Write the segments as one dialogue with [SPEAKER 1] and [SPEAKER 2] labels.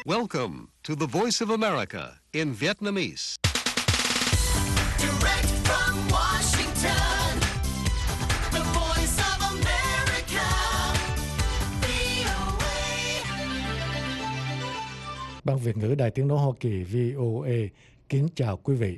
[SPEAKER 1] Welcome to the Voice of America in Vietnamese.
[SPEAKER 2] Direct from Washington, the Voice of America, VOA.
[SPEAKER 3] Ban Việt ngữ Đài Tiếng nói Hoa Kỳ VOA kính chào quý vị.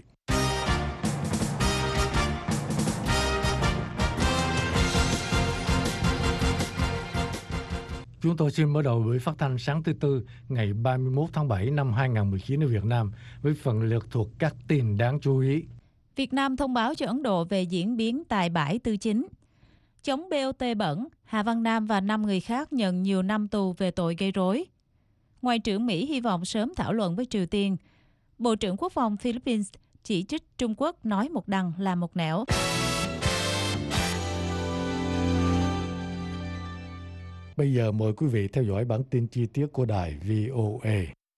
[SPEAKER 3] Chúng tôi xin mở đầu buổi phát thanh sáng thứ Tư ngày 31 tháng 7 năm 2019 ở Việt Nam với phần lượt thuộc các tin đáng chú ý.
[SPEAKER 4] Việt Nam thông báo cho Ấn Độ về diễn biến tại bãi Tư Chính. Chống BOT bẩn, Hà Văn Nam và 5 người khác nhận nhiều năm tù về tội gây rối. Ngoại trưởng Mỹ hy vọng sớm thảo luận với Triều Tiên. Bộ trưởng Quốc phòng Philippines chỉ trích Trung Quốc nói một đằng là một nẻo.
[SPEAKER 3] Bây giờ mời quý vị theo dõi bản tin chi tiết của đài VOA.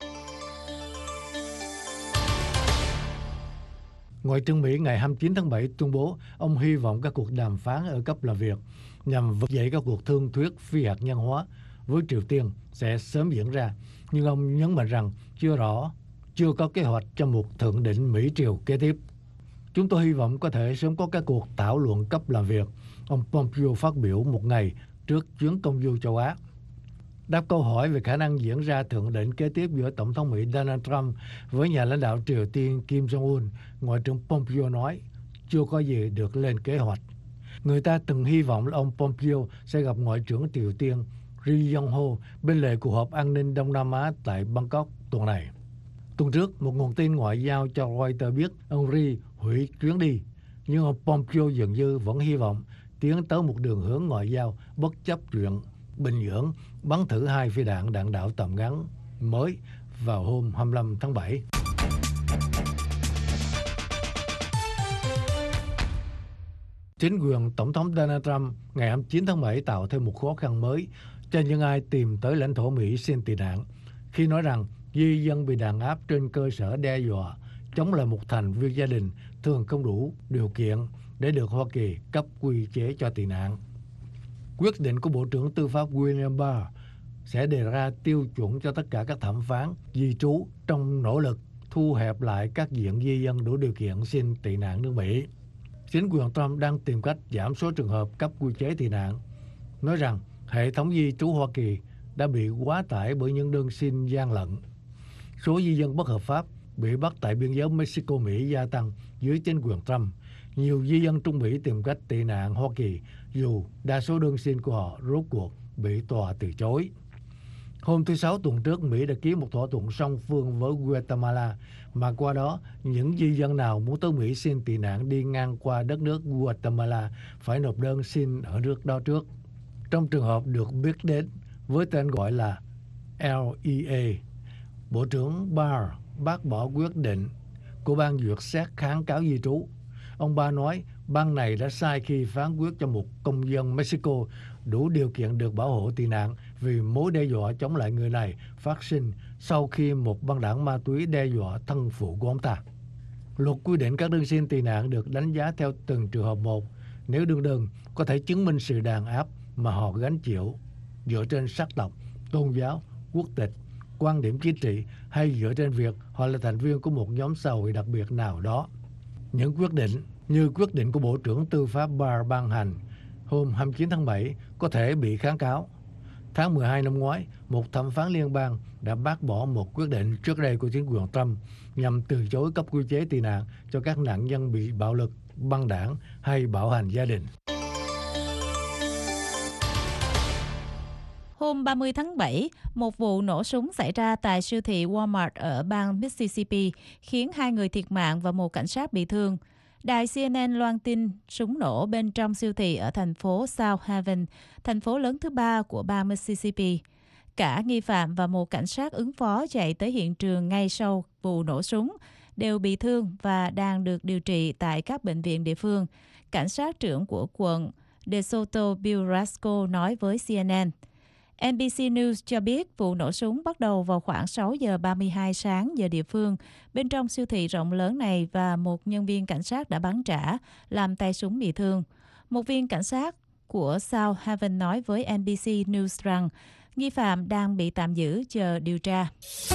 [SPEAKER 3] Ngoại trưởng Mỹ ngày 29 tháng 7 tuyên bố ông hy vọng các cuộc đàm phán ở cấp làm việc nhằm vực dậy các cuộc thương thuyết phi hạt nhân hóa với Triều Tiên sẽ sớm diễn ra. Nhưng ông nhấn mạnh rằng chưa có kế hoạch cho một thượng đỉnh Mỹ-Triều kế tiếp. Chúng tôi hy vọng có thể sớm có các cuộc thảo luận cấp làm việc, ông Pompeo phát biểu một ngày trước chuyến công du châu Á. Đáp câu hỏi về khả năng diễn ra thượng đỉnh kế tiếp giữa Tổng thống Mỹ Donald Trump với nhà lãnh đạo Triều Tiên Kim Jong-un, Ngoại trưởng Pompeo nói chưa có gì được lên kế hoạch. Người ta từng hy vọng là ông Pompeo sẽ gặp Ngoại trưởng Triều Tiên Ri Yong Ho bên lề cuộc họp an ninh Đông Nam Á tại Bangkok tuần này. Tuần trước, một nguồn tin ngoại giao cho Reuters biết ông Ri hủy chuyến đi, nhưng ông Pompeo dường như vẫn hy vọng tiến tới một đường hướng ngoại giao bất chấp chuyện Bình Nhưỡng bắn thử 2 phi đạn đạn đạo tầm ngắn mới vào hôm 25 tháng 7. Chính quyền Tổng thống Donald Trump ngày 29 tháng 7 tạo thêm một khó khăn mới cho những ai tìm tới lãnh thổ Mỹ xin tị nạn, khi nói rằng di dân bị đàn áp trên cơ sở đe dọa chống lại một thành viên gia đình thường không đủ điều kiện để được Hoa Kỳ cấp quy chế cho tị nạn. Quyết định của Bộ trưởng Tư pháp William Barr sẽ đề ra tiêu chuẩn cho tất cả các thẩm phán di trú trong nỗ lực thu hẹp lại các diện di dân đủ điều kiện xin tị nạn nước Mỹ. Chính quyền Trump đang tìm cách giảm số trường hợp cấp quy chế tị nạn, nói rằng hệ thống di trú Hoa Kỳ đã bị quá tải bởi những đơn xin gian lận. Số di dân bất hợp pháp bị bắt tại biên giới Mexico-Mỹ gia tăng dưới chính quyền Trump. Nhiều di dân Trung Mỹ tìm cách tị nạn Hoa Kỳ dù đa số đơn xin của họ rốt cuộc bị tòa từ chối. Hôm thứ Sáu tuần trước, Mỹ đã ký một thỏa thuận song phương với Guatemala mà qua đó những di dân nào muốn tới Mỹ xin tị nạn đi ngang qua đất nước Guatemala phải nộp đơn xin ở nước đó trước. Trong trường hợp được biết đến với tên gọi là LEA, Bộ trưởng Barr bác bỏ quyết định của ban duyệt xét kháng cáo di trú. Ông Barr nói ban này đã sai khi phán quyết cho một công dân Mexico đủ điều kiện được bảo hộ tị nạn vì mối đe dọa chống lại người này phát sinh sau khi một băng đảng ma túy đe dọa thân phụ của ông ta. Luật quy định các đơn xin tị nạn được đánh giá theo từng trường hợp một, nếu đương đơn có thể chứng minh sự đàn áp mà họ gánh chịu dựa trên sắc tộc, tôn giáo, quốc tịch, quan điểm chính trị hay dựa trên việc họ là thành viên của một nhóm xã hội đặc biệt nào đó. Những quyết định như quyết định của Bộ trưởng Tư pháp Barr ban hành hôm 29 tháng 7 có thể bị kháng cáo. Tháng 12 năm ngoái, một thẩm phán liên bang đã bác bỏ một quyết định trước đây của chính quyền Trump nhằm từ chối cấp quy chế tị nạn cho các nạn nhân bị bạo lực, băng đảng hay bạo hành gia đình.
[SPEAKER 4] Hôm 30 tháng 7, một vụ nổ súng xảy ra tại siêu thị Walmart ở bang Mississippi khiến 2 người thiệt mạng và một cảnh sát bị thương. Đài CNN loan tin súng nổ bên trong siêu thị ở thành phố South Haven, thành phố lớn thứ 3 của bang Mississippi. Cả nghi phạm và một cảnh sát ứng phó chạy tới hiện trường ngay sau vụ nổ súng đều bị thương và đang được điều trị tại các bệnh viện địa phương. Cảnh sát trưởng của quận DeSoto Bill Rasco nói với CNN. NBC News cho biết vụ nổ súng bắt đầu vào khoảng 6 giờ 32 sáng giờ địa phương bên trong siêu thị rộng lớn này và một nhân viên cảnh sát đã bắn trả, làm tay súng bị thương. Một viên cảnh sát của South Haven nói với NBC News rằng Nghi phạm đang bị tạm giữ chờ điều tra.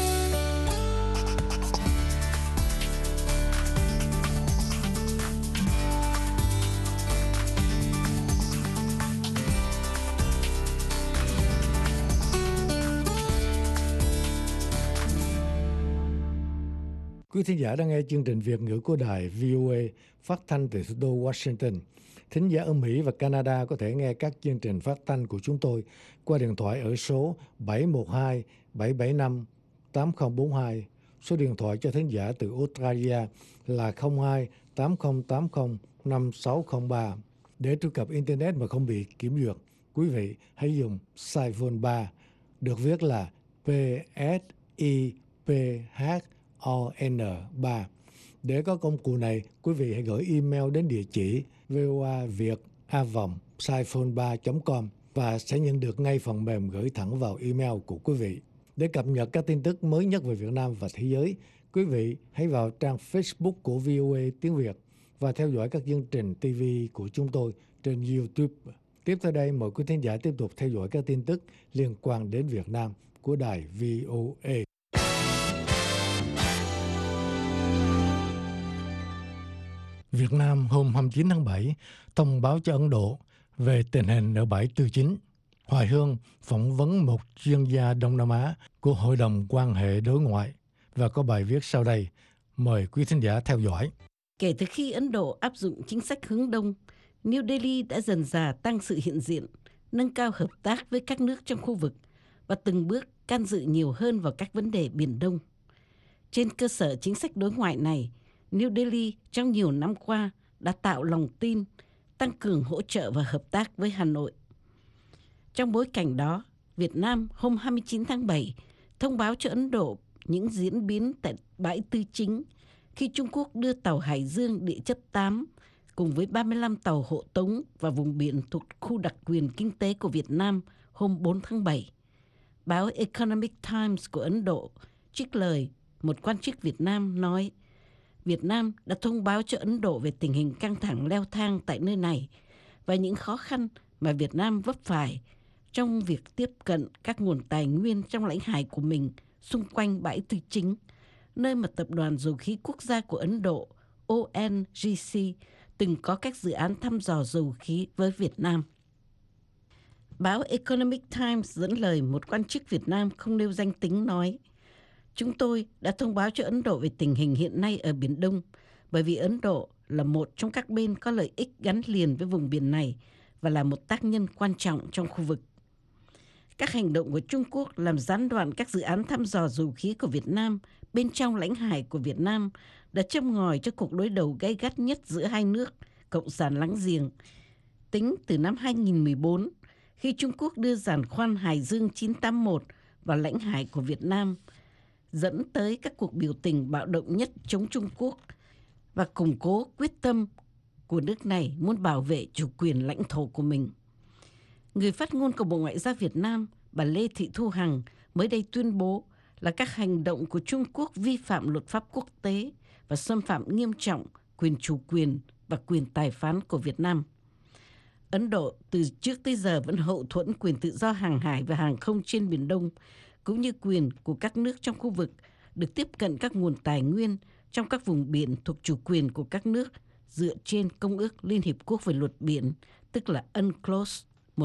[SPEAKER 3] Quý thính giả đang nghe chương trình Việt ngữ của đài VOA phát thanh từ thủ đô Washington. Thính giả ở Mỹ và Canada có thể nghe các chương trình phát thanh của chúng tôi qua điện thoại ở số 712-775-8042. Số điện thoại cho thính giả từ Australia là 02-8080-5603. Để truy cập Internet mà không bị kiểm duyệt, quý vị hãy dùng Siphone 3, được viết là PSIPH-ON3. Để có công cụ này, quý vị hãy gửi email đến địa chỉ voaviet@siphone3.com và sẽ nhận được ngay phần mềm gửi thẳng vào email của quý vị. Để cập nhật các tin tức mới nhất về Việt Nam và thế giới, quý vị hãy vào trang Facebook của VOA tiếng Việt và theo dõi các chương trình TV của chúng tôi trên YouTube. Tiếp theo đây, mời quý thính giả tiếp tục theo dõi các tin tức liên quan đến Việt Nam của đài VOA. Việt Nam hôm 29 tháng 7 thông báo cho Ấn Độ về tình hình ở bãi Tư Chính. Hoài Hương phỏng vấn một chuyên gia Đông Nam Á của Hội đồng quan hệ đối ngoại và có bài viết sau đây. Mời quý thính giả theo dõi.
[SPEAKER 5] Kể từ khi Ấn Độ áp dụng chính sách hướng Đông, New Delhi đã dần dà tăng sự hiện diện, nâng cao hợp tác với các nước trong khu vực và từng bước can dự nhiều hơn vào các vấn đề Biển Đông. Trên cơ sở chính sách đối ngoại này, New Delhi trong nhiều năm qua đã tạo lòng tin, tăng cường hỗ trợ và hợp tác với Hà Nội. Trong bối cảnh đó, Việt Nam hôm 29 tháng 7 thông báo cho Ấn Độ những diễn biến tại bãi Tư Chính khi Trung Quốc đưa tàu Hải Dương địa chất 8 cùng với 35 tàu hộ tống vào vùng biển thuộc khu đặc quyền kinh tế của Việt Nam hôm 4 tháng 7. Báo Economic Times của Ấn Độ trích lời một quan chức Việt Nam nói Việt Nam đã thông báo cho Ấn Độ về tình hình căng thẳng leo thang tại nơi này và những khó khăn mà Việt Nam vấp phải trong việc tiếp cận các nguồn tài nguyên trong lãnh hải của mình xung quanh bãi Tư Chính, nơi mà Tập đoàn Dầu khí Quốc gia của Ấn Độ ONGC từng có các dự án thăm dò dầu khí với Việt Nam. Báo Economic Times dẫn lời một quan chức Việt Nam không nêu danh tính nói chúng tôi đã thông báo cho Ấn Độ về tình hình hiện nay ở Biển Đông bởi vì Ấn Độ là một trong các bên có lợi ích gắn liền với vùng biển này và là một tác nhân quan trọng trong khu vực. Các hành động của Trung Quốc làm gián đoạn các dự án thăm dò dầu khí của Việt Nam bên trong lãnh hải của Việt Nam đã châm ngòi cho cuộc đối đầu gay gắt nhất giữa hai nước cộng sản láng giềng. Tính từ năm 2014, khi Trung Quốc đưa giàn khoan Hải Dương 981 vào lãnh hải của Việt Nam, dẫn tới các cuộc biểu tình bạo động nhất chống Trung Quốc và củng cố quyết tâm của nước này muốn bảo vệ chủ quyền lãnh thổ của mình. Người phát ngôn của Bộ Ngoại giao Việt Nam, bà Lê Thị Thu Hằng, mới đây tuyên bố là các hành động của Trung Quốc vi phạm luật pháp quốc tế và xâm phạm nghiêm trọng quyền chủ quyền và quyền tài phán của Việt Nam. Ấn Độ từ trước tới giờ vẫn hậu thuẫn quyền tự do hàng hải và hàng không trên Biển Đông, cũng như quyền của các nước trong khu vực được tiếp cận các nguồn tài nguyên trong các vùng biển thuộc chủ quyền của các nước dựa trên Công ước Liên Hiệp Quốc về luật biển, tức là UNCLOS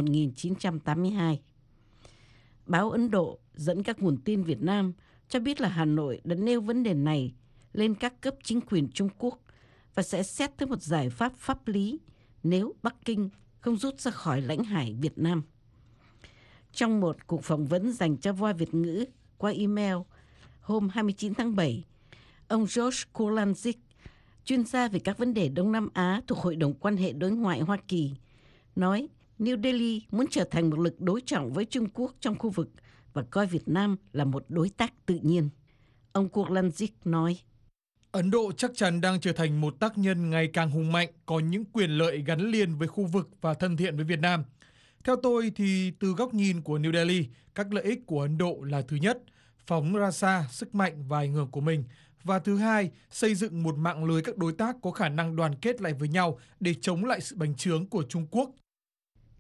[SPEAKER 5] 1982. Báo Ấn Độ dẫn các nguồn tin Việt Nam cho biết là Hà Nội đã nêu vấn đề này lên các cấp chính quyền Trung Quốc và sẽ xét tới một giải pháp pháp lý nếu Bắc Kinh không rút ra khỏi lãnh hải Việt Nam. Trong một cuộc phỏng vấn dành cho Voa Việt ngữ qua email hôm 29 tháng 7, ông George Kurlandzik, chuyên gia về các vấn đề Đông Nam Á thuộc Hội đồng quan hệ đối ngoại Hoa Kỳ, nói New Delhi muốn trở thành một lực đối trọng với Trung Quốc trong khu vực và coi Việt Nam là một đối tác tự nhiên. Ông Kurlandzik nói,
[SPEAKER 6] Ấn Độ chắc chắn đang trở thành một tác nhân ngày càng hùng mạnh, có những quyền lợi gắn liền với khu vực và thân thiện với Việt Nam. Theo tôi thì từ góc nhìn của New Delhi, các lợi ích của Ấn Độ là thứ nhất, phóng ra xa sức mạnh và ảnh hưởng của mình, và thứ hai, xây dựng một mạng lưới các đối tác có khả năng đoàn kết lại với nhau để chống lại sự bành trướng của Trung Quốc.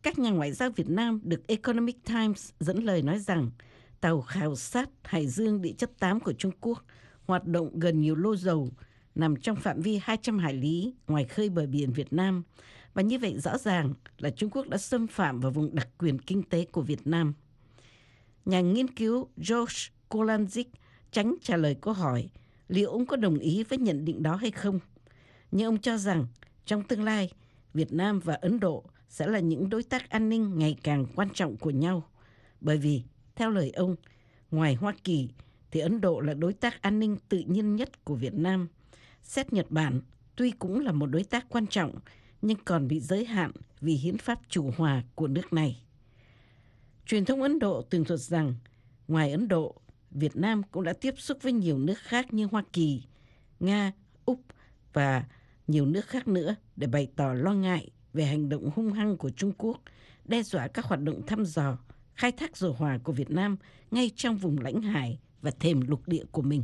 [SPEAKER 5] Các nhà ngoại giao Việt Nam được Economic Times dẫn lời nói rằng tàu khảo sát Hải dương địa chất 8 của Trung Quốc hoạt động gần nhiều lô dầu nằm trong phạm vi 200 hải lý ngoài khơi bờ biển Việt Nam. Và như vậy rõ ràng là Trung Quốc đã xâm phạm vào vùng đặc quyền kinh tế của Việt Nam. Nhà nghiên cứu George Kolandzic tránh trả lời câu hỏi liệu ông có đồng ý với nhận định đó hay không. Nhưng ông cho rằng trong tương lai, Việt Nam và Ấn Độ sẽ là những đối tác an ninh ngày càng quan trọng của nhau. Bởi vì, theo lời ông, ngoài Hoa Kỳ thì Ấn Độ là đối tác an ninh tự nhiên nhất của Việt Nam. Xét Nhật Bản, tuy cũng là một đối tác quan trọng, nhưng còn bị giới hạn vì hiến pháp chủ hòa của nước này. Truyền thông Ấn Độ tường thuật rằng, ngoài Ấn Độ, Việt Nam cũng đã tiếp xúc với nhiều nước khác như Hoa Kỳ, Nga, Úc và nhiều nước khác nữa để bày tỏ lo ngại về hành động hung hăng của Trung Quốc, đe dọa các hoạt động thăm dò, khai thác dầu hỏa của Việt Nam ngay trong vùng lãnh hải và thềm lục địa của mình.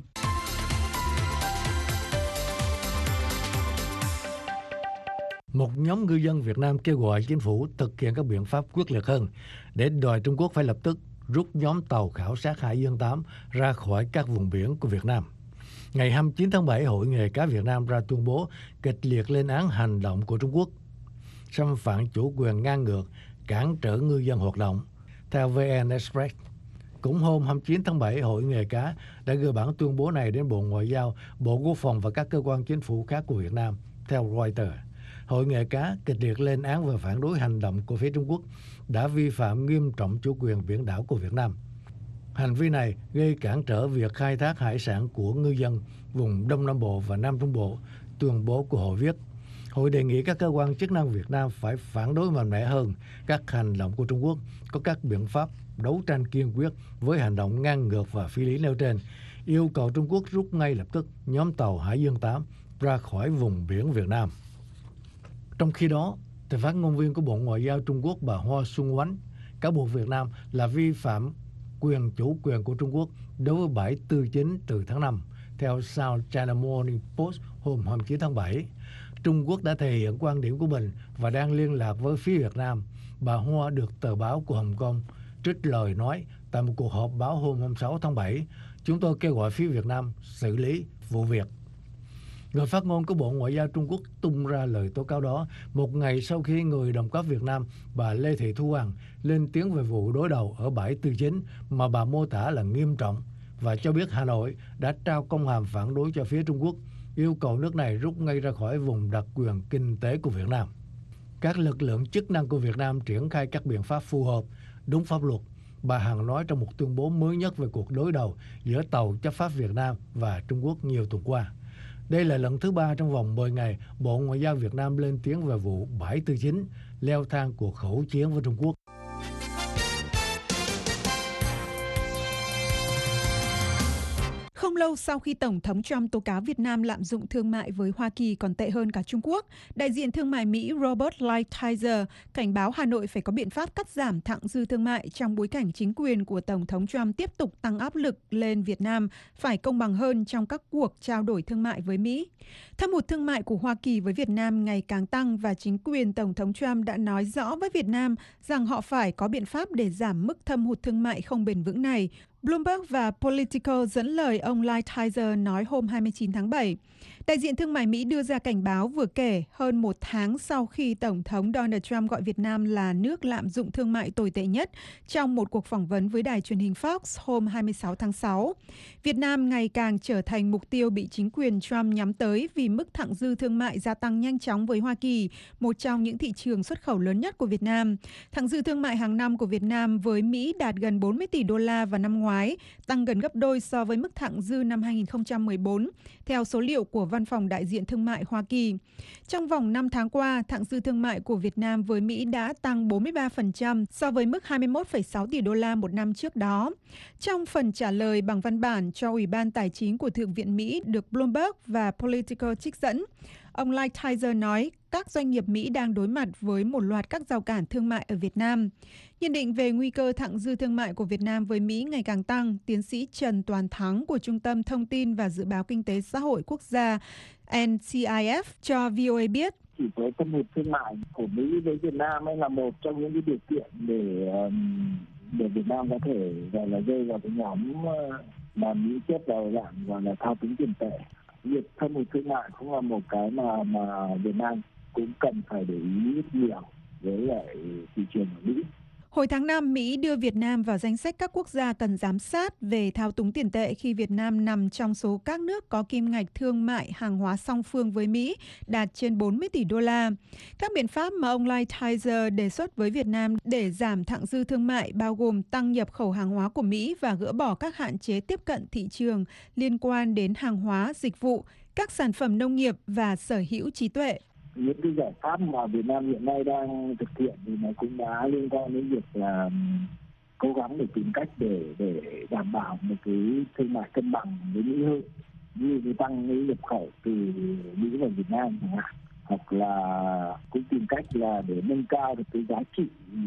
[SPEAKER 3] Một nhóm ngư dân Việt Nam kêu gọi chính phủ thực hiện các biện pháp quyết liệt hơn để đòi Trung Quốc phải lập tức rút nhóm tàu khảo sát Hải Dương 8 ra khỏi các vùng biển của Việt Nam. Ngày 29 tháng 7, Hội Nghề cá Việt Nam ra tuyên bố kịch liệt lên án hành động của Trung Quốc, xâm phạm chủ quyền ngang ngược, cản trở ngư dân hoạt động. Theo VN Express, cũng hôm 29 tháng 7, Hội Nghề cá đã gửi bản tuyên bố này đến Bộ Ngoại giao, Bộ Quốc phòng và các cơ quan chính phủ khác của Việt Nam. Theo Reuters, Hội Nghề cá kịch liệt lên án và phản đối hành động của phía Trung Quốc đã vi phạm nghiêm trọng chủ quyền biển đảo của Việt Nam. Hành vi này gây cản trở việc khai thác hải sản của ngư dân vùng Đông Nam Bộ và Nam Trung Bộ, tuyên bố của hội viết. Hội đề nghị các cơ quan chức năng Việt Nam phải phản đối mạnh mẽ hơn các hành động của Trung Quốc, có các biện pháp đấu tranh kiên quyết với hành động ngang ngược và phi lý nêu trên, yêu cầu Trung Quốc rút ngay lập tức nhóm tàu Hải Dương 8 ra khỏi vùng biển Việt Nam. Trong khi đó, thì phát ngôn viên của Bộ Ngoại giao Trung Quốc bà Hoa Xuân Oánh cáo buộc Việt Nam là vi phạm chủ quyền của Trung Quốc đối với bãi Tư Chính từ tháng 5. Theo South China Morning Post hôm 29 tháng 7, Trung Quốc đã thể hiện quan điểm của mình và đang liên lạc với phía Việt Nam. Bà Hoa được tờ báo của Hồng Kông trích lời nói tại một cuộc họp báo hôm 26 tháng 7, chúng tôi kêu gọi phía Việt Nam xử lý vụ việc. Người phát ngôn của Bộ Ngoại giao Trung Quốc tung ra lời tố cáo đó một ngày sau khi người đồng cấp Việt Nam bà Lê Thị Thu Hằng lên tiếng về vụ đối đầu ở bãi Tư Chính mà bà mô tả là nghiêm trọng và cho biết Hà Nội đã trao công hàm phản đối cho phía Trung Quốc, yêu cầu nước này rút ngay ra khỏi vùng đặc quyền kinh tế của Việt Nam. Các lực lượng chức năng của Việt Nam triển khai các biện pháp phù hợp, đúng pháp luật, bà Hằng nói trong một tuyên bố mới nhất về cuộc đối đầu giữa tàu chấp pháp Việt Nam và Trung Quốc nhiều tuần qua. Đây là lần thứ 3 trong vòng 10 ngày Bộ Ngoại giao Việt Nam lên tiếng về vụ bãi Tư Chính, leo thang cuộc khẩu chiến với Trung Quốc.
[SPEAKER 7] Không lâu sau khi Tổng thống Trump tố cáo Việt Nam lạm dụng thương mại với Hoa Kỳ còn tệ hơn cả Trung Quốc, đại diện thương mại Mỹ Robert Lighthizer cảnh báo Hà Nội phải có biện pháp cắt giảm thặng dư thương mại trong bối cảnh chính quyền của Tổng thống Trump tiếp tục tăng áp lực lên Việt Nam phải công bằng hơn trong các cuộc trao đổi thương mại với Mỹ. Thâm hụt thương mại của Hoa Kỳ với Việt Nam ngày càng tăng và chính quyền Tổng thống Trump đã nói rõ với Việt Nam rằng họ phải có biện pháp để giảm mức thâm hụt thương mại không bền vững này. Bloomberg và Politico dẫn lời ông Lighthizer nói hôm 29 tháng 7. Đại diện thương mại Mỹ đưa ra cảnh báo vừa kể hơn một tháng sau khi Tổng thống Donald Trump gọi Việt Nam là nước lạm dụng thương mại tồi tệ nhất trong một cuộc phỏng vấn với đài truyền hình Fox hôm 26 tháng 6. Việt Nam ngày càng trở thành mục tiêu bị chính quyền Trump nhắm tới vì mức thặng dư thương mại gia tăng nhanh chóng với Hoa Kỳ, một trong những thị trường xuất khẩu lớn nhất của Việt Nam. Thặng dư thương mại hàng năm của Việt Nam với Mỹ đạt gần 40 tỷ đô la vào năm ngoái, tăng gần gấp đôi so với mức thặng dư năm 2014, theo số liệu của Văn phòng Đại diện Thương mại Hoa Kỳ. Trong vòng 5 tháng qua, thặng dư thương mại của Việt Nam với Mỹ đã tăng 43% so với mức 21,6 tỷ đô la một năm trước đó. Trong phần trả lời bằng văn bản cho Ủy ban Tài chính của Thượng viện Mỹ được Bloomberg và Politico trích dẫn, ông Lighthizer nói các doanh nghiệp Mỹ đang đối mặt với một loạt các rào cản thương mại ở Việt Nam. Nhận định về nguy cơ thặng dư thương mại của Việt Nam với Mỹ ngày càng tăng, tiến sĩ Trần Toàn Thắng của Trung tâm Thông tin và Dự báo Kinh tế Xã hội Quốc gia NCIF cho VOA biết,
[SPEAKER 8] Chỉ có thâm hụt thương mại của Mỹ với Việt Nam ấy là một trong những cái điều kiện để Việt Nam có thể gọi là rơi vào cái nhóm mà Mỹ xếp vào dạng gọi là thao túng tiền tệ. Việc thâm hụt thương mại cũng là một cái mà Việt Nam cũng cần phải để ý rất nhiều với lại thị trường ở Mỹ.
[SPEAKER 7] Hồi tháng 5, Mỹ đưa Việt Nam vào danh sách các quốc gia cần giám sát về thao túng tiền tệ khi Việt Nam nằm trong số các nước có kim ngạch thương mại hàng hóa song phương với Mỹ đạt trên 40 tỷ đô la. Các biện pháp mà ông Lighthizer đề xuất với Việt Nam để giảm thặng dư thương mại bao gồm tăng nhập khẩu hàng hóa của Mỹ và gỡ bỏ các hạn chế tiếp cận thị trường liên quan đến hàng hóa, dịch vụ, các sản phẩm nông nghiệp và sở hữu trí tuệ.
[SPEAKER 8] Những cái giải pháp mà Việt Nam hiện nay đang thực hiện thì nó cũng đã liên quan đến việc là cố gắng để tìm cách để đảm bảo một cái thương mại cân bằng với Mỹ hơn, như cái tăng cái nhập khẩu từ Mỹ vào Việt Nam chẳng hạn, hoặc là cũng tìm cách là để nâng cao được cái giá trị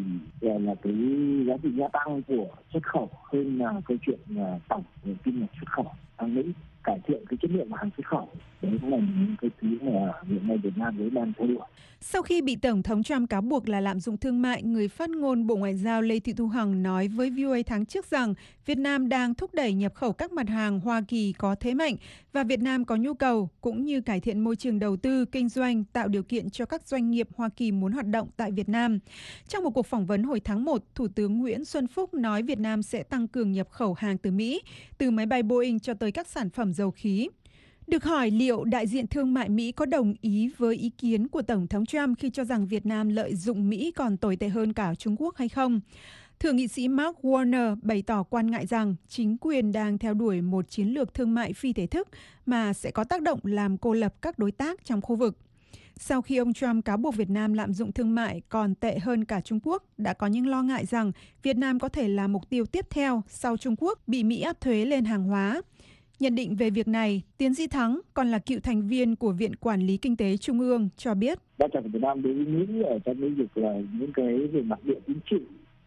[SPEAKER 8] là cái giá trị gia tăng của xuất khẩu hơn là câu chuyện là tổng về kim ngạch xuất khẩu sang Mỹ, cải thiện cái chất lượng hàng xuất khẩu. Đấy cũng là những cái thứ mà hiện nay Việt Nam mới đang thay đổi.
[SPEAKER 7] Sau khi bị Tổng thống Trump cáo buộc là lạm dụng thương mại, người phát ngôn Bộ Ngoại giao Lê Thị Thu Hằng nói với VOA tháng trước rằng Việt Nam đang thúc đẩy nhập khẩu các mặt hàng Hoa Kỳ có thế mạnh và Việt Nam có nhu cầu, cũng như cải thiện môi trường đầu tư, kinh doanh, tạo điều kiện cho các doanh nghiệp Hoa Kỳ muốn hoạt động tại Việt Nam. Trong một cuộc phỏng vấn hồi tháng 1, Thủ tướng Nguyễn Xuân Phúc nói Việt Nam sẽ tăng cường nhập khẩu hàng từ Mỹ, từ máy bay Boeing cho tới các sản phẩm dầu khí. Được hỏi liệu đại diện thương mại Mỹ có đồng ý với ý kiến của Tổng thống Trump khi cho rằng Việt Nam lợi dụng Mỹ còn tồi tệ hơn cả Trung Quốc hay không, Thượng nghị sĩ Mark Warner bày tỏ quan ngại rằng chính quyền đang theo đuổi một chiến lược thương mại phi thể thức mà sẽ có tác động làm cô lập các đối tác trong khu vực. Sau khi ông Trump cáo buộc Việt Nam lạm dụng thương mại còn tệ hơn cả Trung Quốc, đã có những lo ngại rằng Việt Nam có thể là mục tiêu tiếp theo sau Trung Quốc bị Mỹ áp thuế lên hàng hóa. Nhận định về việc này, Tiến sĩ Thắng, còn là cựu thành viên của Viện Quản lý Kinh tế Trung ương, cho biết.
[SPEAKER 8] Vai trò của Việt Nam đối với Mỹ ở trong lĩnh vực là những cái về mặt địa chính trị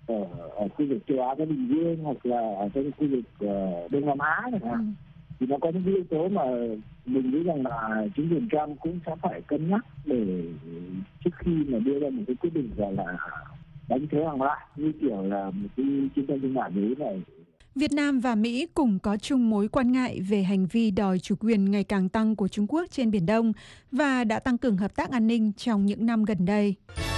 [SPEAKER 8] ở khu vực châu Á Thái Bình Dương hoặc là ở trong khu vực Đông Nam Á chẳng hạn. Thì nó có những yếu tố mà mình nghĩ rằng là chính quyền Trump cũng sẽ phải cân nhắc để trước khi mà đưa ra một cái quyết định gọi là đánh thuế hàng loạt như kiểu là một cái chiến tranh thương mại Mỹ này.
[SPEAKER 7] Việt Nam và Mỹ cùng có chung mối quan ngại về hành vi đòi chủ quyền ngày càng tăng của Trung Quốc trên Biển Đông và đã tăng cường hợp tác an ninh trong những năm gần đây.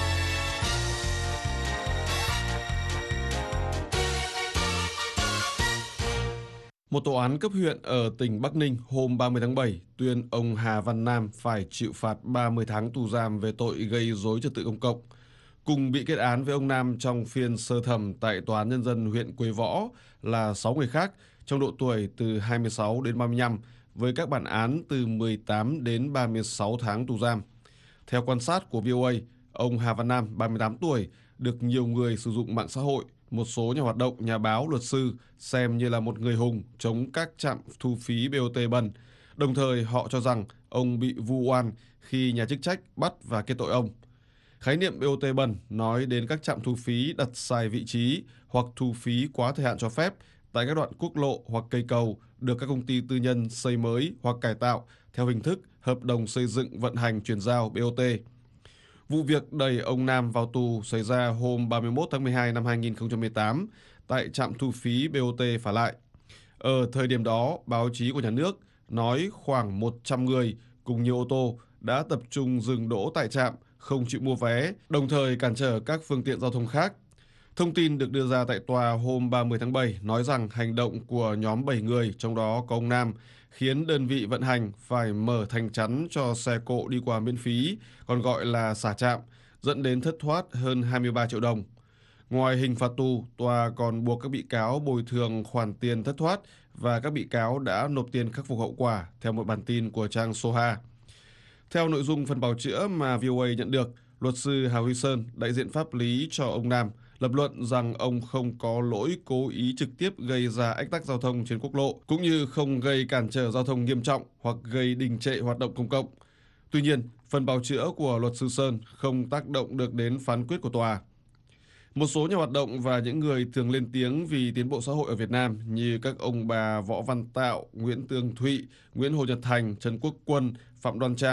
[SPEAKER 9] Một tòa án cấp huyện ở tỉnh Bắc Ninh hôm 30 tháng 7 tuyên ông Hà Văn Nam phải chịu phạt 30 tháng tù giam về tội gây rối trật tự công cộng. Cùng bị kết án với ông Nam trong phiên sơ thẩm tại Tòa án Nhân dân huyện Quế Võ là 6 người khác trong độ tuổi từ 26 đến 35 với các bản án từ 18 đến 36 tháng tù giam. Theo quan sát của VOA, ông Hà Văn Nam, 38 tuổi, được nhiều người sử dụng mạng xã hội, một số nhà hoạt động, nhà báo, luật sư xem như là một người hùng chống các trạm thu phí BOT bẩn. Đồng thời họ cho rằng ông bị vu oan khi nhà chức trách bắt và kết tội ông. Khái niệm BOT bẩn nói đến các trạm thu phí đặt sai vị trí hoặc thu phí quá thời hạn cho phép tại các đoạn quốc lộ hoặc cây cầu được các công ty tư nhân xây mới hoặc cải tạo theo hình thức hợp đồng xây dựng vận hành chuyển giao BOT. Vụ việc đẩy ông Nam vào tù xảy ra hôm 31 tháng 12 năm 2018 tại trạm thu phí BOT Phả Lại. Ở thời điểm đó, báo chí của nhà nước nói khoảng 100 người cùng nhiều ô tô đã tập trung dừng đỗ tại trạm, không chịu mua vé, đồng thời cản trở các phương tiện giao thông khác. Thông tin được đưa ra tại tòa hôm 30 tháng 7 nói rằng hành động của nhóm 7 người, trong đó có ông Nam, khiến đơn vị vận hành phải mở thành chắn cho xe cộ đi qua miễn phí, còn gọi là xả trạm, dẫn đến thất thoát hơn 23 triệu đồng. Ngoài hình phạt tù, tòa còn buộc các bị cáo bồi thường khoản tiền thất thoát và các bị cáo đã nộp tiền khắc phục hậu quả, theo một bản tin của trang Soha. Theo nội dung phần bào chữa mà VOA nhận được, luật sư Hà Huy Sơn, đại diện pháp lý cho ông Nam, lập luận rằng ông không có lỗi cố ý trực tiếp gây ra ách tắc giao thông trên quốc lộ, cũng như không gây cản trở giao thông nghiêm trọng hoặc gây đình trệ hoạt động công cộng. Tuy nhiên, phần bào chữa của luật sư Sơn không tác động được đến phán quyết của tòa. Một số nhà hoạt động và những người thường lên tiếng vì tiến bộ xã hội ở Việt Nam như các ông bà Võ Văn Tạo, Nguyễn Tường Thụy, Nguyễn Hồ Nhật Thành, Trần Quốc Quân, Phạm Đoan Trang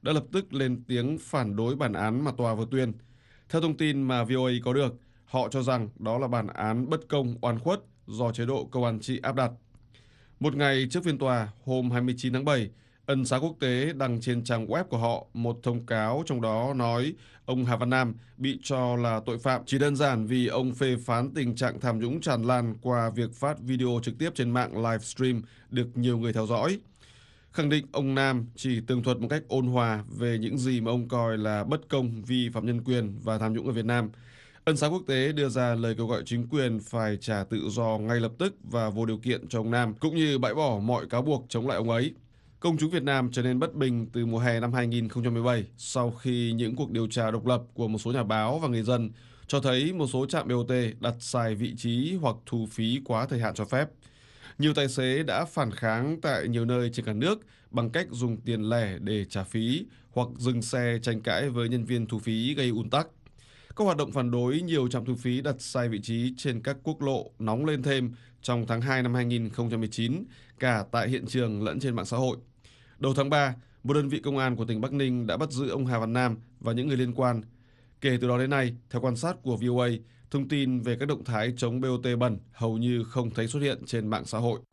[SPEAKER 9] đã lập tức lên tiếng phản đối bản án mà tòa vừa tuyên. Theo thông tin mà VOA có được, họ cho rằng đó là bản án bất công, oan khuất do chế độ công an trị áp đặt. Một ngày trước phiên tòa, hôm 29 tháng 7, Ân xá quốc tế đăng trên trang web của họ một thông cáo trong đó nói ông Hà Văn Nam bị cho là tội phạm chỉ đơn giản vì ông phê phán tình trạng tham nhũng tràn lan qua việc phát video trực tiếp trên mạng livestream được nhiều người theo dõi. Khẳng định ông Nam chỉ tường thuật một cách ôn hòa về những gì mà ông coi là bất công, vi phạm nhân quyền và tham nhũng ở Việt Nam. Ân xá quốc tế đưa ra lời kêu gọi chính quyền phải trả tự do ngay lập tức và vô điều kiện cho ông Nam, cũng như bãi bỏ mọi cáo buộc chống lại ông ấy. Công chúng Việt Nam trở nên bất bình từ mùa hè năm 2017 sau khi những cuộc điều tra độc lập của một số nhà báo và người dân cho thấy một số trạm BOT đặt sai vị trí hoặc thu phí quá thời hạn cho phép. Nhiều tài xế đã phản kháng tại nhiều nơi trên cả nước bằng cách dùng tiền lẻ để trả phí hoặc dừng xe tranh cãi với nhân viên thu phí gây ùn tắc. Các hoạt động phản đối nhiều trạm thu phí đặt sai vị trí trên các quốc lộ nóng lên thêm trong tháng 2 năm 2019, cả tại hiện trường lẫn trên mạng xã hội. Đầu tháng 3, một đơn vị công an của tỉnh Bắc Ninh đã bắt giữ ông Hà Văn Nam và những người liên quan. Kể từ đó đến nay, theo quan sát của VOA, thông tin về các động thái chống BOT bẩn hầu như không thấy xuất hiện trên mạng xã hội.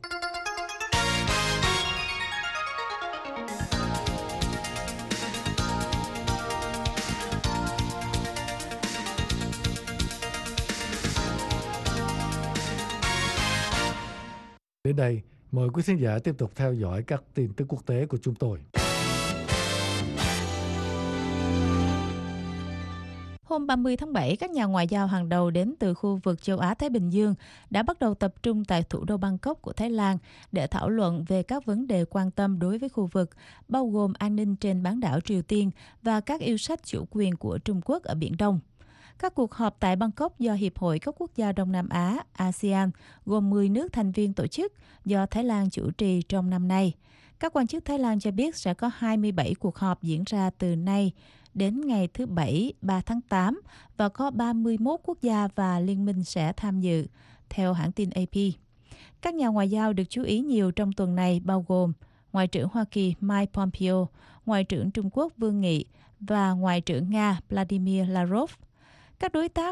[SPEAKER 3] Đến đây, mời quý khán giả tiếp tục theo dõi các tin tức quốc tế của chúng tôi.
[SPEAKER 4] Hôm 30 tháng 7, các nhà ngoại giao hàng đầu đến từ khu vực châu Á-Thái Bình Dương đã bắt đầu tập trung tại thủ đô Bangkok của Thái Lan để thảo luận về các vấn đề quan tâm đối với khu vực, bao gồm an ninh trên bán đảo Triều Tiên và các yêu sách chủ quyền của Trung Quốc ở Biển Đông. Các cuộc họp tại Bangkok do Hiệp hội các quốc gia Đông Nam Á, ASEAN, gồm 10 nước thành viên tổ chức do Thái Lan chủ trì trong năm nay. Các quan chức Thái Lan cho biết sẽ có 27 cuộc họp diễn ra từ nay đến ngày thứ Bảy 3 tháng 8 và có 31 quốc gia và liên minh sẽ tham dự, theo hãng tin AP. Các nhà ngoại giao được chú ý nhiều trong tuần này bao gồm Ngoại trưởng Hoa Kỳ Mike Pompeo, Ngoại trưởng Trung Quốc Vương Nghị và Ngoại trưởng Nga Vladimir Lavrov. Các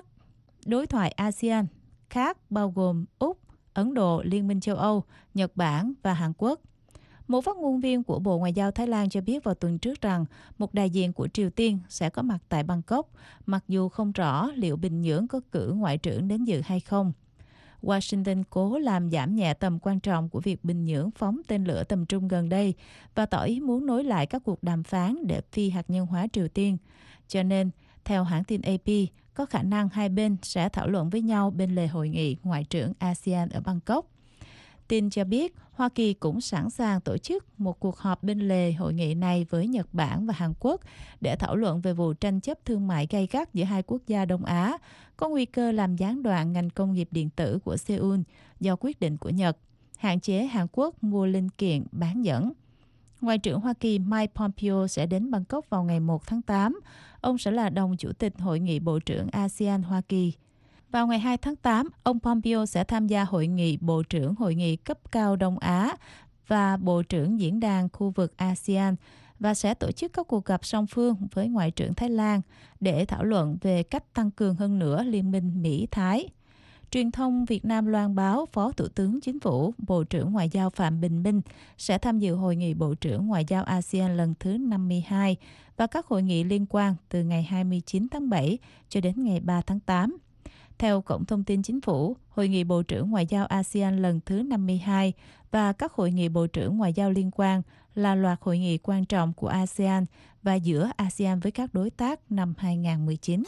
[SPEAKER 4] đối thoại ASEAN khác bao gồm Úc, Ấn Độ, Liên minh châu Âu, Nhật Bản và Hàn Quốc. Một phát ngôn viên của Bộ Ngoại giao Thái Lan cho biết vào tuần trước rằng một đại diện của Triều Tiên sẽ có mặt tại Bangkok, mặc dù không rõ liệu Bình Nhưỡng có cử ngoại trưởng đến dự hay không. Washington cố làm giảm nhẹ tầm quan trọng của việc Bình Nhưỡng phóng tên lửa tầm trung gần đây và tỏ ý muốn nối lại các cuộc đàm phán để phi hạt nhân hóa Triều Tiên. Cho nên, theo hãng tin AP, có khả năng hai bên sẽ thảo luận với nhau bên lề hội nghị ngoại trưởng ASEAN ở Bangkok. Tin cho biết, Hoa Kỳ cũng sẵn sàng tổ chức một cuộc họp bên lề hội nghị này với Nhật Bản và Hàn Quốc để thảo luận về vụ tranh chấp thương mại gay gắt giữa hai quốc gia Đông Á, có nguy cơ làm gián đoạn ngành công nghiệp điện tử của Seoul do quyết định của Nhật, hạn chế Hàn Quốc mua linh kiện bán dẫn. Ngoại trưởng Hoa Kỳ Mike Pompeo sẽ đến Bangkok vào ngày 1 tháng 8. Ông sẽ là đồng chủ tịch Hội nghị Bộ trưởng ASEAN Hoa Kỳ. Vào ngày 2 tháng 8, ông Pompeo sẽ tham gia hội nghị Bộ trưởng Hội nghị cấp cao Đông Á và Bộ trưởng Diễn đàn khu vực ASEAN và sẽ tổ chức các cuộc gặp song phương với Ngoại trưởng Thái Lan để thảo luận về cách tăng cường hơn nữa liên minh Mỹ-Thái. Truyền thông Việt Nam loan báo Phó Thủ tướng Chính phủ, Bộ trưởng Ngoại giao Phạm Bình Minh sẽ tham dự Hội nghị Bộ trưởng Ngoại giao ASEAN lần thứ 52 và các hội nghị liên quan từ ngày 29 tháng 7 cho đến ngày 3 tháng 8. Theo Cổng Thông tin Chính phủ, Hội nghị Bộ trưởng Ngoại giao ASEAN lần thứ 52 và các hội nghị Bộ trưởng Ngoại giao liên quan là loạt hội nghị quan trọng của ASEAN và giữa ASEAN với các đối tác năm 2019.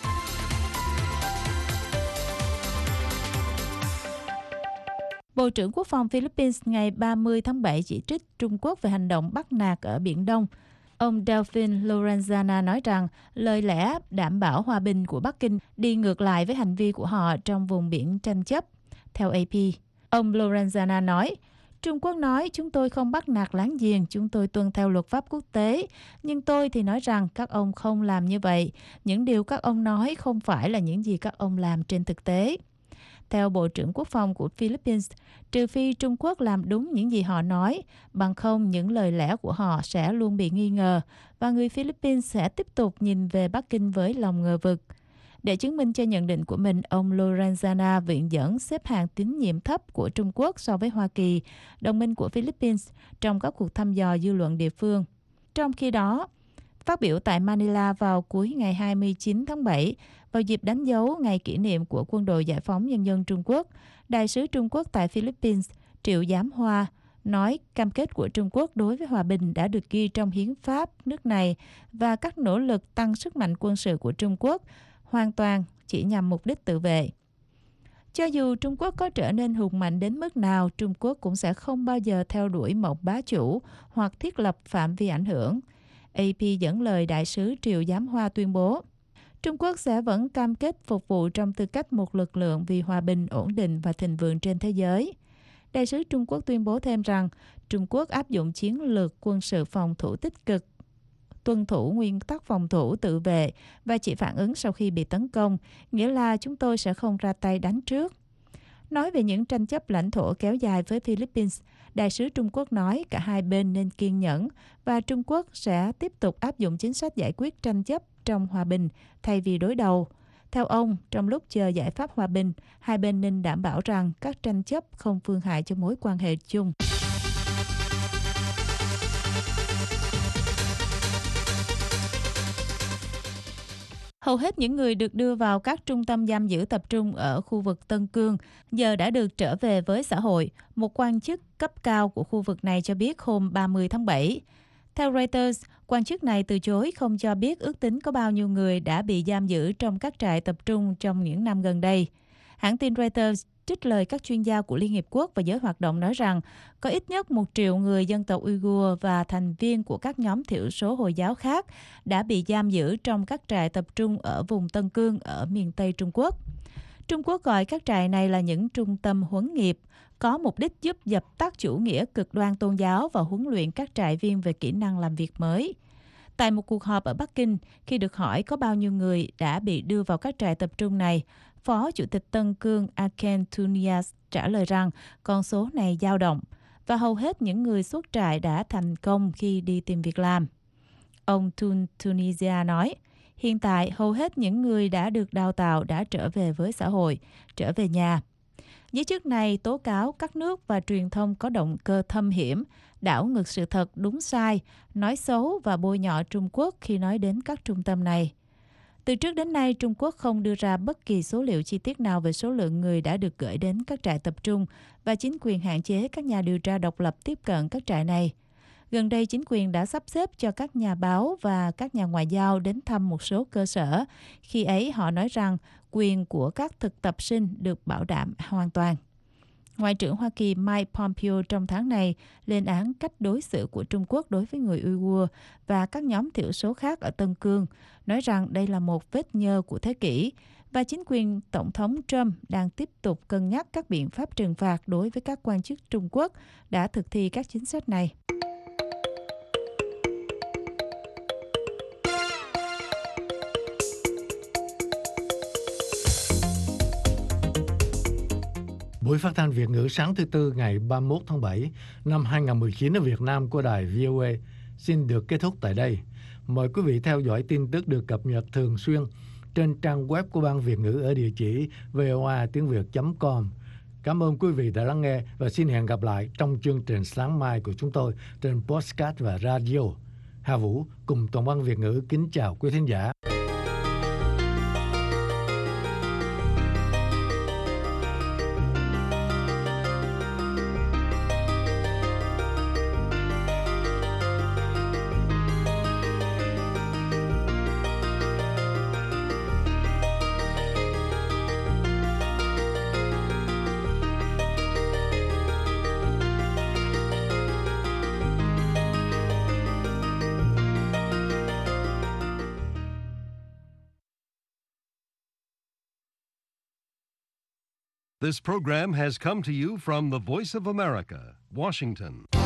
[SPEAKER 4] Bộ trưởng Quốc phòng Philippines ngày 30 tháng 7 chỉ trích Trung Quốc về hành động bắt nạt ở Biển Đông. Ông Delfin Lorenzana nói rằng lời lẽ đảm bảo hòa bình của Bắc Kinh đi ngược lại với hành vi của họ trong vùng biển tranh chấp. Theo AP, ông Lorenzana nói, Trung Quốc nói chúng tôi không bắt nạt láng giềng, chúng tôi tuân theo luật pháp quốc tế. Nhưng tôi thì nói rằng các ông không làm như vậy. Những điều các ông nói không phải là những gì các ông làm trên thực tế. Theo Bộ trưởng Quốc phòng của Philippines, trừ phi Trung Quốc làm đúng những gì họ nói, bằng không những lời lẽ của họ sẽ luôn bị nghi ngờ và người Philippines sẽ tiếp tục nhìn về Bắc Kinh với lòng ngờ vực. Để chứng minh cho nhận định của mình, ông Lorenzana viện dẫn xếp hạng tín nhiệm thấp của Trung Quốc so với Hoa Kỳ, đồng minh của Philippines, trong các cuộc thăm dò dư luận địa phương. Trong khi đó, phát biểu tại Manila vào cuối ngày 29 tháng 7, vào dịp đánh dấu ngày kỷ niệm của Quân đội Giải phóng Nhân dân Trung Quốc, Đại sứ Trung Quốc tại Philippines Triệu Giám Hoa nói cam kết của Trung Quốc đối với hòa bình đã được ghi trong hiến pháp nước này và các nỗ lực tăng sức mạnh quân sự của Trung Quốc hoàn toàn chỉ nhằm mục đích tự vệ. Cho dù Trung Quốc có trở nên hùng mạnh đến mức nào, Trung Quốc cũng sẽ không bao giờ theo đuổi mộng bá chủ hoặc thiết lập phạm vi ảnh hưởng. AP dẫn lời Đại sứ Triệu Giám Hoa tuyên bố, Trung Quốc sẽ vẫn cam kết phục vụ trong tư cách một lực lượng vì hòa bình, ổn định và thịnh vượng trên thế giới. Đại sứ Trung Quốc tuyên bố thêm rằng Trung Quốc áp dụng chiến lược quân sự phòng thủ tích cực, tuân thủ nguyên tắc phòng thủ tự vệ và chỉ phản ứng sau khi bị tấn công, nghĩa là chúng tôi sẽ không ra tay đánh trước. Nói về những tranh chấp lãnh thổ kéo dài với Philippines, Đại sứ Trung Quốc nói cả hai bên nên kiên nhẫn và Trung Quốc sẽ tiếp tục áp dụng chính sách giải quyết tranh chấp trong hòa bình thay vì đối đầu. Theo ông, trong lúc chờ giải pháp hòa bình, hai bên nên đảm bảo rằng các tranh chấp không phương hại cho mối quan hệ chung. Hầu hết những người được đưa vào các trung tâm giam giữ tập trung ở khu vực Tân Cương giờ đã được trở về với xã hội, một quan chức cấp cao của khu vực này cho biết hôm 30 tháng 7. Theo Reuters, quan chức này từ chối không cho biết ước tính có bao nhiêu người đã bị giam giữ trong các trại tập trung trong những năm gần đây. Hãng tin Reuters trích lời các chuyên gia của Liên Hiệp Quốc và giới hoạt động nói rằng có ít nhất 1 triệu người dân tộc Uyghur và thành viên của các nhóm thiểu số Hồi giáo khác đã bị giam giữ trong các trại tập trung ở vùng Tân Cương ở miền Tây Trung Quốc. Trung Quốc gọi các trại này là những trung tâm huấn nghiệp, có mục đích giúp dập tắt chủ nghĩa cực đoan tôn giáo và huấn luyện các trại viên về kỹ năng làm việc mới. Tại một cuộc họp ở Bắc Kinh, khi được hỏi có bao nhiêu người đã bị đưa vào các trại tập trung này, Phó Chủ tịch Tân Cương Aken Tunias trả lời rằng con số này dao động và hầu hết những người xuất trại đã thành công khi đi tìm việc làm. Ông Tunisia nói, hiện tại hầu hết những người đã được đào tạo đã trở về với xã hội, trở về nhà. Giới chức này tố cáo các nước và truyền thông có động cơ thâm hiểm, đảo ngược sự thật đúng sai, nói xấu và bôi nhọ Trung Quốc khi nói đến các trung tâm này. Từ trước đến nay, Trung Quốc không đưa ra bất kỳ số liệu chi tiết nào về số lượng người đã được gửi đến các trại tập trung và chính quyền hạn chế các nhà điều tra độc lập tiếp cận các trại này. Gần đây, chính quyền đã sắp xếp cho các nhà báo và các nhà ngoại giao đến thăm một số cơ sở. Khi ấy, họ nói rằng quyền của các thực tập sinh được bảo đảm hoàn toàn. Ngoại trưởng Hoa Kỳ Mike Pompeo trong tháng này lên án cách đối xử của Trung Quốc đối với người Uyghur và các nhóm thiểu số khác ở Tân Cương, nói rằng đây là một vết nhơ của thế kỷ và chính quyền Tổng thống Trump đang tiếp tục cân nhắc các biện pháp trừng phạt đối với các quan chức Trung Quốc đã thực thi các chính sách này.
[SPEAKER 3] Buổi phát thanh Việt ngữ sáng thứ Tư ngày 31 tháng 7 năm 2019 ở Việt Nam của đài VOA xin được kết thúc tại đây. Mời quý vị theo dõi tin tức được cập nhật thường xuyên trên trang web của Ban Việt ngữ ở địa chỉ voatiengviet.com. Cảm ơn quý vị đã lắng nghe và xin hẹn gặp lại trong chương trình sáng mai của chúng tôi trên podcast và radio. Hà Vũ cùng toàn ban Việt ngữ kính chào quý thính giả.
[SPEAKER 1] This program has come to you from the Voice of America, Washington.